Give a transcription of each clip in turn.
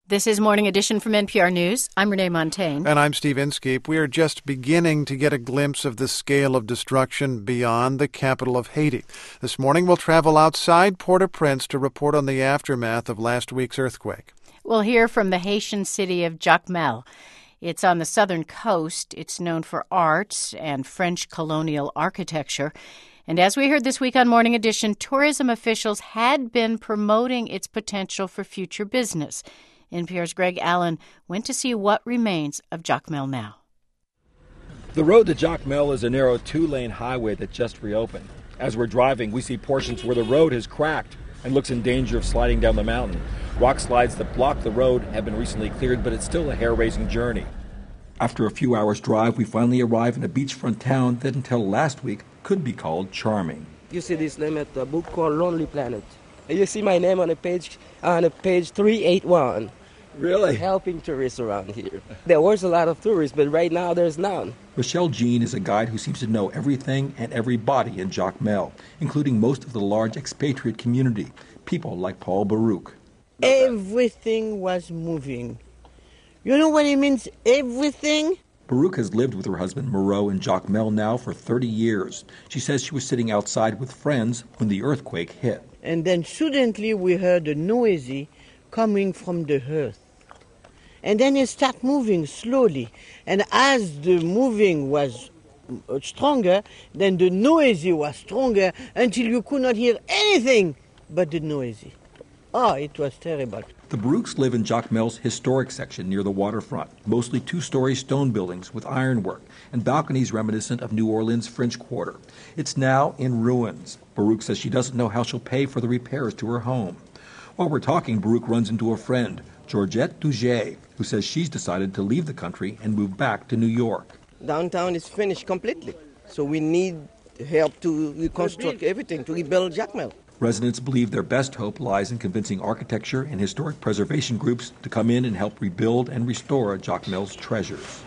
This is Morning Edition from NPR News. I'm Renee Montaigne. And I'm Steve Inskeep. We are just beginning to get a glimpse of the scale of destruction beyond the capital of Haiti. This morning we'll travel outside Port-au-Prince to report on the aftermath of last week's earthquake. We'll hear from the Haitian city of Jacmel. It's on the southern coast. It's known for art and French colonial architecture. And as we heard this week on Morning Edition, tourism officials had been promoting its potential for future business. NPR's Greg Allen went to see what remains of Jacmel now. The road to Jacmel is a narrow two-lane highway that just reopened. As we're driving, we see portions where the road has cracked and looks in danger of sliding down the mountain. Rock slides that block the road have been recently cleared, but it's still a hair-raising journey. After a few hours' drive, we finally arrive in a beachfront town that until last week could be called charming. You see this name at the book called Lonely Planet. You see my name on page 381. Really? Helping tourists around here. There was a lot of tourists, but right now there's none. Rochelle Jean is a guide who seems to know everything and everybody in Jacmel, including most of the large expatriate community, people like Paul Baruch. Everything was moving. You know what it means, everything? Baruch has lived with her husband Moreau in Jacmel now for 30 years. She says she was sitting outside with friends when the earthquake hit. And then suddenly we heard a noise coming from the earth. And then it started moving slowly. And as the moving was stronger, then the noise was stronger until you could not hear anything but the noise. Oh, it was terrible. The Baruchs live in Jacmel's historic section near the waterfront, mostly two-story stone buildings with ironwork and balconies reminiscent of New Orleans' French Quarter. It's now in ruins. Baruch says she doesn't know how she'll pay for the repairs to her home. While we're talking, Baruch runs into a friend, Georgette Duget, who says she's decided to leave the country and move back to New York. Downtown is finished completely, so we need help to reconstruct everything, to rebuild Jacmel. Residents believe their best hope lies in convincing architecture and historic preservation groups to come in and help rebuild and restore Jacmel's treasures.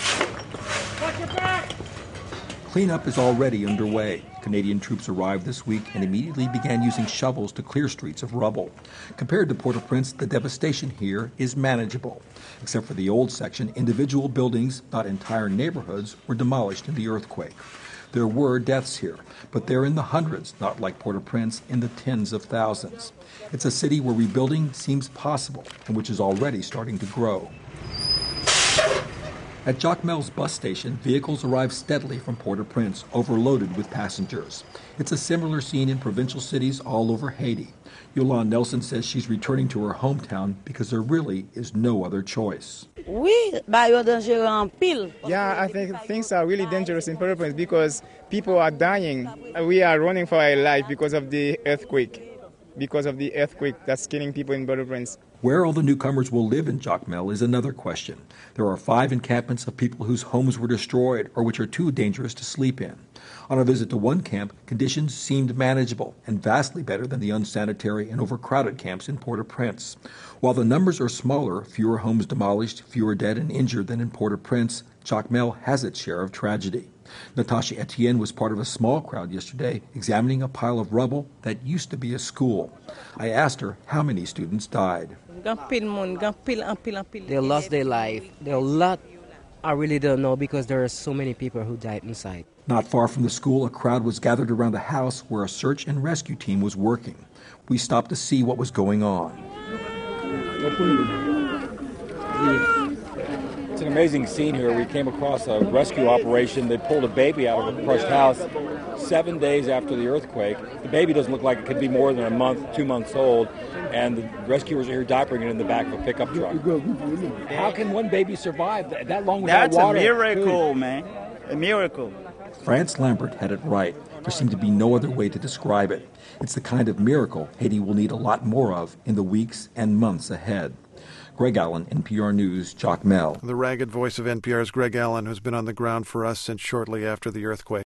Cleanup is already underway. Canadian troops arrived this week and immediately began using shovels to clear streets of rubble. Compared to Port-au-Prince, the devastation here is manageable. Except for the old section, individual buildings, not entire neighborhoods, were demolished in the earthquake. There were deaths here, but they're in the hundreds, not like Port-au-Prince, in the tens of thousands. It's a city where rebuilding seems possible and which is already starting to grow. At Jacmel's bus station, vehicles arrive steadily from Port-au-Prince, overloaded with passengers. It's a similar scene in provincial cities all over Haiti. Yolande Nelson says she's returning to her hometown because there really is no other choice. Yeah, I think things are really dangerous in Port-au-Prince because people are dying. We are running for our life because of the earthquake. That's killing people in Port-au-Prince. Where all the newcomers will live in Jacmel is another question. There are 5 encampments of people whose homes were destroyed or which are too dangerous to sleep in. On a visit to one camp, conditions seemed manageable and vastly better than the unsanitary and overcrowded camps in Port-au-Prince. While the numbers are smaller, fewer homes demolished, fewer dead and injured than in Port-au-Prince, Jacmel has its share of tragedy. Natasha Etienne was part of a small crowd yesterday examining a pile of rubble that used to be a school. I asked her how many students died. They lost their life. There are a lot I really don't know because there are so many people who died inside. Not far from the school, a crowd was gathered around a house where a search and rescue team was working. We stopped to see what was going on. It's an amazing scene here. We came across a rescue operation. They pulled a baby out of a crushed house 7 days after the earthquake. The baby doesn't look like it could be more than a month, 2 months old, and the rescuers are here diapering it in the back of a pickup truck. How can one baby survive that long without water? That's a miracle, man. A miracle. France Lambert had it right. There seemed to be no other way to describe it. It's the kind of miracle Haiti will need a lot more of in the weeks and months ahead. Greg Allen, NPR News, Jacmel. The ragged voice of NPR's Greg Allen, who's been on the ground for us since shortly after the earthquake.